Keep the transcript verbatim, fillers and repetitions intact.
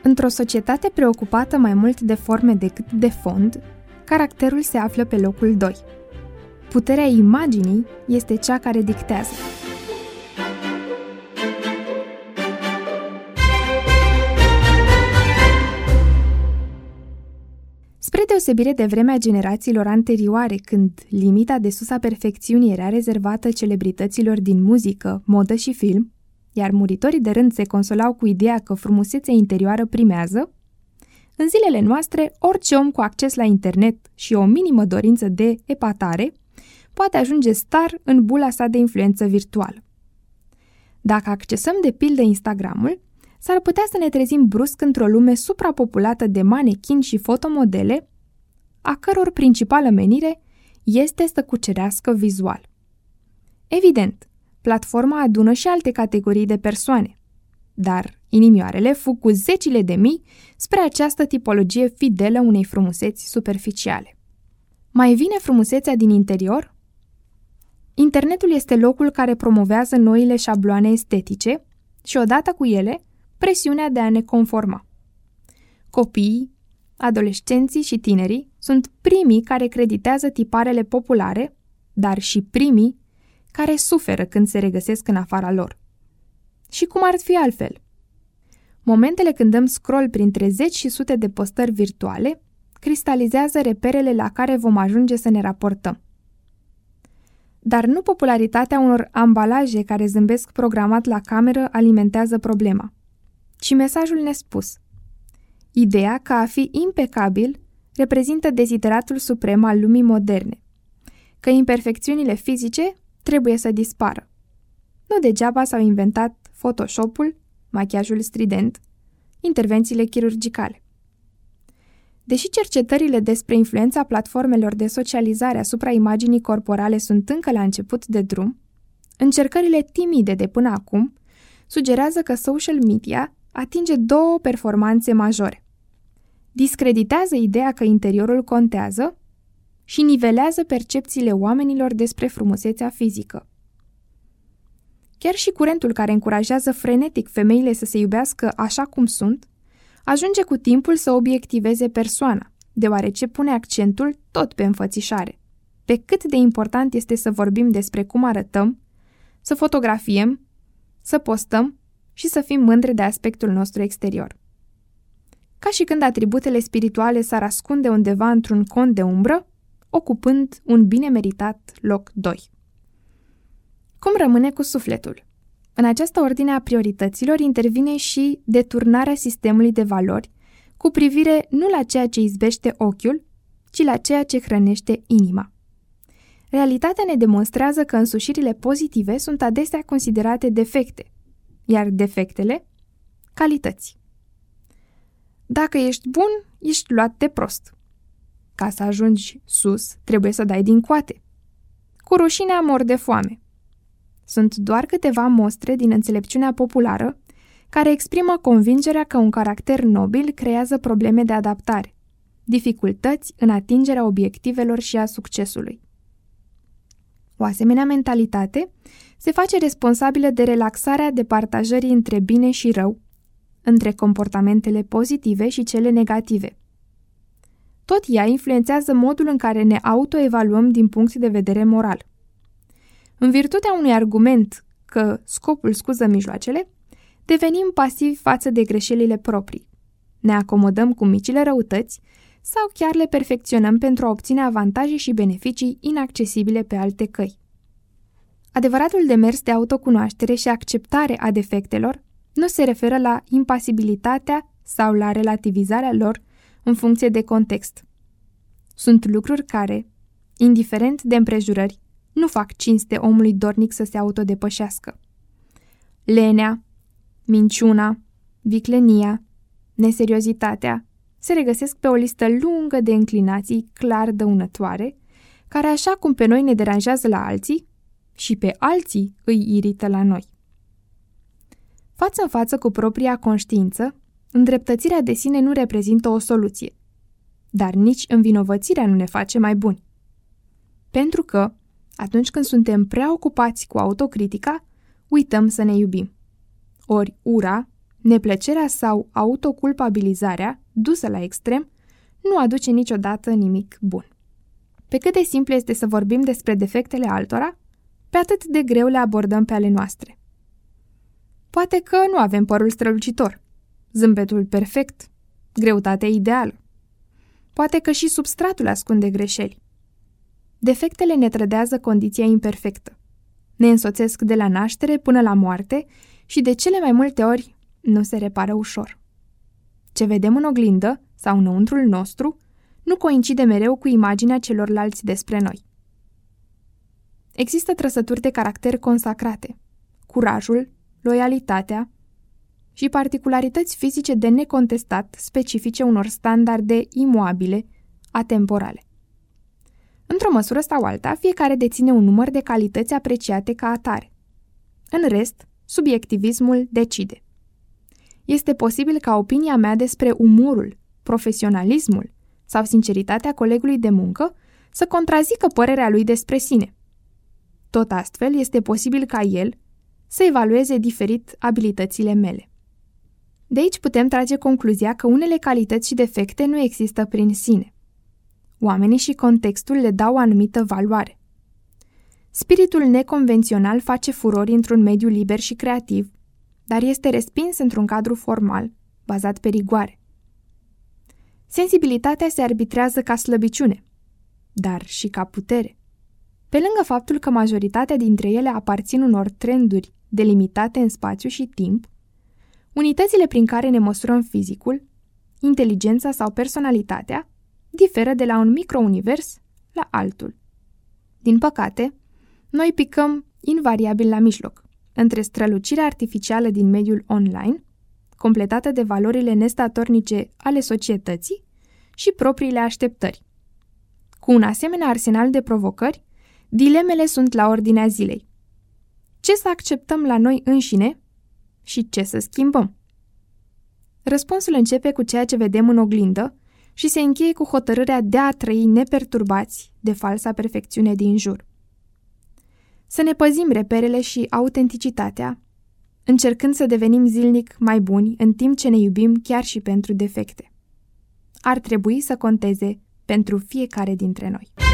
Într-o societate preocupată mai mult de forme decât de fond, caracterul se află pe locul doi. Puterea imaginii este cea care dictează. Spre deosebire de vremea generațiilor anterioare, când limita de sus a perfecțiunii era rezervată celebrităților din muzică, modă și film, iar muritorii de rând se consolau cu ideea că frumusețea interioară primează, în zilele noastre, orice om cu acces la internet și o minimă dorință de epatare poate ajunge star în bula sa de influență virtuală. Dacă accesăm de pildă Instagramul, s-ar putea să ne trezim brusc într-o lume suprapopulată de manechini și fotomodele, a căror principală menire este să cucerească vizual. Evident, platforma adună și alte categorii de persoane, dar inimioarele fug cu zecile de mii spre această tipologie fidelă unei frumuseți superficiale. Mai vine frumusețea din interior? Internetul este locul care promovează noile șabloane estetice și, odată cu ele, presiunea de a ne conforma. Copiii, adolescenții și tinerii sunt primii care creditează tiparele populare, dar și primii care suferă când se regăsesc în afara lor. Și cum ar fi altfel? Momentele când dăm scroll printre zeci și sute de postări virtuale cristalizează reperele la care vom ajunge să ne raportăm. Dar nu popularitatea unor ambalaje care zâmbesc programat la cameră alimentează problema, ci mesajul nespus. Ideea că a fi impecabil reprezintă dezideratul suprem al lumii moderne, că imperfecțiunile fizice trebuie să dispară. Nu degeaba s-au inventat Photoshop-ul, machiajul strident, intervențiile chirurgicale. Deși cercetările despre influența platformelor de socializare asupra imaginii corporale sunt încă la început de drum, încercările timide de până acum sugerează că social media atinge două performanțe majore. Discreditează ideea că interiorul contează și nivelează percepțiile oamenilor despre frumusețea fizică. Chiar și curentul care încurajează frenetic femeile să se iubească așa cum sunt, ajunge cu timpul să obiectiveze persoana, deoarece pune accentul tot pe înfățișare, pe cât de important este să vorbim despre cum arătăm, să fotografiem, să postăm și să fim mândre de aspectul nostru exterior. Ca și când atributele spirituale s-ar ascunde undeva într-un cont de umbră, ocupând un bine meritat loc doi. Cum rămâne cu sufletul? În această ordine a priorităților intervine și deturnarea sistemului de valori cu privire nu la ceea ce izbește ochiul, ci la ceea ce hrănește inima. Realitatea ne demonstrează că însușirile pozitive sunt adesea considerate defecte, iar defectele, calități. Dacă ești bun, ești luat de prost. Ca să ajungi sus, trebuie să dai din coate. Cu rușinea mor de foame. Sunt doar câteva mostre din înțelepciunea populară care exprimă convingerea că un caracter nobil creează probleme de adaptare, dificultăți în atingerea obiectivelor și a succesului. O asemenea mentalitate se face responsabilă de relaxarea departajării între bine și rău, între comportamentele pozitive și cele negative. Tot ea influențează modul în care ne autoevaluăm din punct de vedere moral. În virtutea unui argument că scopul scuză mijloacele, devenim pasivi față de greșelile proprii. Ne acomodăm cu micile răutăți sau chiar le perfecționăm pentru a obține avantaje și beneficii inaccesibile pe alte căi. Adevăratul demers de autocunoaștere și acceptare a defectelor nu se referă la impasibilitatea sau la relativizarea lor în funcție de context. Sunt lucruri care, indiferent de împrejurări, nu fac cinste omului dornic să se autodepășească. Lenea, minciuna, viclenia, neseriozitatea se regăsesc pe o listă lungă de înclinații clar dăunătoare, care, așa cum pe noi ne deranjează la alții, și pe alții îi irită la noi. Față în față cu propria conștiință, îndreptățirea de sine nu reprezintă o soluție, dar nici învinovățirea nu ne face mai buni. Pentru că, atunci când suntem prea ocupați cu autocritica, uităm să ne iubim. Ori ura Neplăcerea sau autoculpabilizarea, dusă la extrem, nu aduce niciodată nimic bun. Pe cât de simplu este să vorbim despre defectele altora, pe atât de greu le abordăm pe ale noastre. Poate că nu avem părul strălucitor, zâmbetul perfect, greutatea ideală. Poate că și substratul ascunde greșeli. Defectele ne trădează condiția imperfectă. Ne însoțesc de la naștere până la moarte și de cele mai multe ori nu se repară ușor. Ce vedem în oglindă sau înăuntrul nostru nu coincide mereu cu imaginea celorlalți despre noi. Există trăsături de caracter consacrate, curajul, loialitatea și particularități fizice de necontestat specifice unor standarde imoabile, atemporale. Într-o măsură sau alta, fiecare deține un număr de calități apreciate ca atare. În rest, subiectivismul decide. Este posibil ca opinia mea despre umorul, profesionalismul sau sinceritatea colegului de muncă să contrazică părerea lui despre sine. Tot astfel, este posibil ca el să evalueze diferit abilitățile mele. De aici putem trage concluzia că unele calități și defecte nu există prin sine. Oamenii și contextul le dau o anumită valoare. Spiritul neconvențional face furori într-un mediu liber și creativ, dar este respins într-un cadru formal, bazat pe rigoare. Sensibilitatea se arbitrează ca slăbiciune, dar și ca putere. Pe lângă faptul că majoritatea dintre ele aparțin unor trenduri delimitate în spațiu și timp, unitățile prin care ne măsurăm fizicul, inteligența sau personalitatea diferă de la un microunivers la altul. Din păcate, noi picăm invariabil la mijloc, între strălucirea artificială din mediul online, completată de valorile nestatornice ale societății, și propriile așteptări. Cu un asemenea arsenal de provocări, dilemele sunt la ordinea zilei. Ce să acceptăm la noi înșine și ce să schimbăm? Răspunsul începe cu ceea ce vedem în oglindă și se încheie cu hotărârea de a trăi neperturbați de falsa perfecțiune din jur. Să ne păzim reperele și autenticitatea, încercând să devenim zilnic mai buni în timp ce ne iubim chiar și pentru defecte. Ar trebui să conteze pentru fiecare dintre noi.